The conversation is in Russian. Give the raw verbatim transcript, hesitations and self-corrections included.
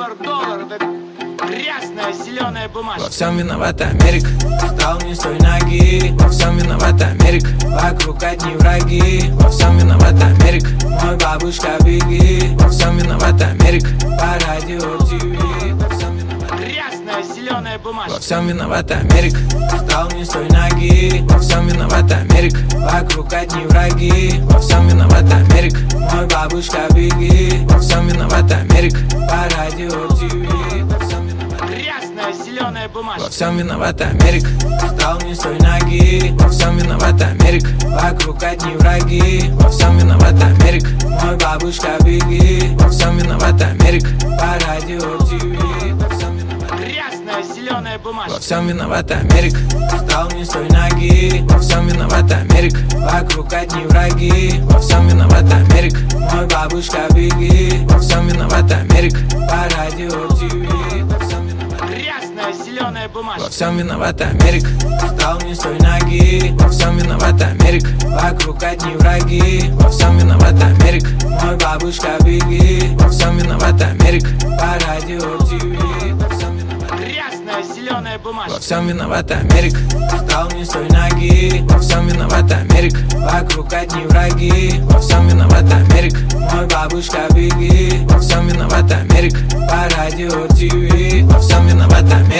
доллар, доллар, это грязная зеленая бумага. Во всем виновата Америка. Встал не с той ноги. Во всем виновата Америка. Вокруг одни враги. Во всем виновата Америка. Мой бабушка, беги. Во всем виновата Америка. По радио, ТВ. Во всем виновата грязная зеленая бумага. Во всем виновата Америка. Встал не с той ноги. Во всем виновата Америка. Вокруг одни враги. Во всем виновата Америка. Мой бабушка, беги. Во всем виновата Америка. По радио, ТВ. Грязная зеленая бумага. Во всем виновата Америка. Встал не с той ноги. Во всем виновата Америка. Вокруг одни враги. Во всем виновата Америка. Мой бабушка, беги. Во всем виновата Америка. По радио, ТВ. Грязная зеленая бумага. Во всем виновата Америка. Встал не с той ноги. Во всем виновата Америка. Вокруг одни враги. Во всем виновата Америка. Мой бабушка, беги. Во всем виновата Америка. По радио, ТВ. Грязная зеленая бумага. Во всем виновата Америка. Встал не с той ноги. Во всем виновата Америка. Вокруг одни враги. Во всем виновата Америка. Мой бабушка, беги. Во всем виновата Америка. По радио, ТВ. Грязная зеленая бумага. Во всем виновата Америка. Встал не с той ноги. Во всем виновата Америка. Вокруг одни враги. Во всем виновата Америка. Мой бабушка, беги. Во всем виновата Америка. По радио, ТВ. Во всем виновата Америка.